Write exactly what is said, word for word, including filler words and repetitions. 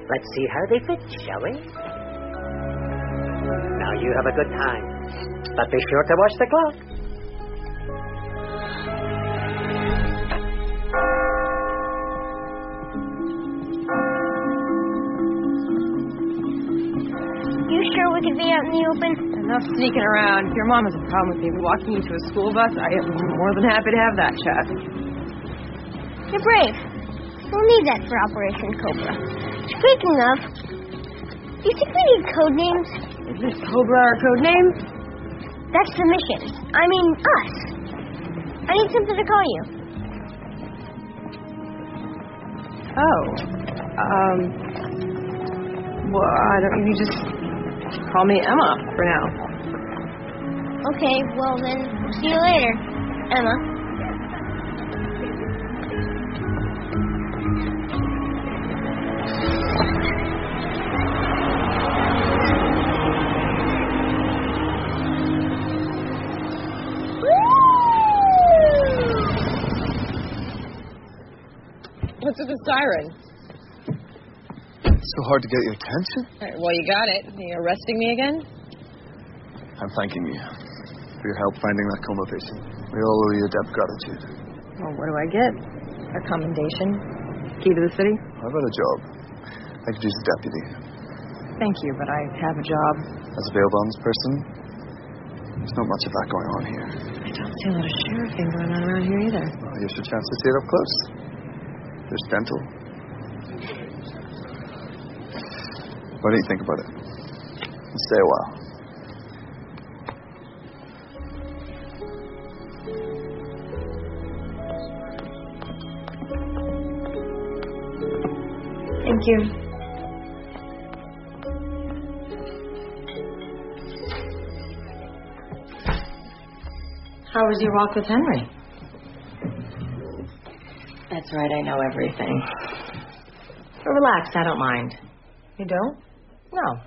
Let's see how they fit, shall we? Now you have a good time, but be sure to watch the clock. You sure we could be out in the open? Enough sneaking around. If your mom has a problem with me walking you to a school bus, I am more than happy to have that chat. You're brave. We'll need that for Operation Cobra. Speaking of, do you think we need code names? Is this Cobra our code name? That's the mission. I mean, us. I need something to call you. Oh. Um. Well, why don't you just call me Emma for now? Okay, well then, see you later, Emma. What's with the siren? So hard to get your attention? Right, well, you got it. Are you arresting me again? I'm thanking you for your help finding that coma patient. We all owe you a debt of gratitude. Well, what do I get? A commendation? Key to the city? How about a job? I could use a deputy. Thank you, but I have a job. As a bail bonds person, there's not much of that going on here. I don't see a lot of sheriffing going on around here either. Well, here's your chance to see it up close. There's dental. What do you think about it? Stay a while. Thank you. How was your walk with Henry? That's right, I know everything. But relax, I don't mind. You don't? No.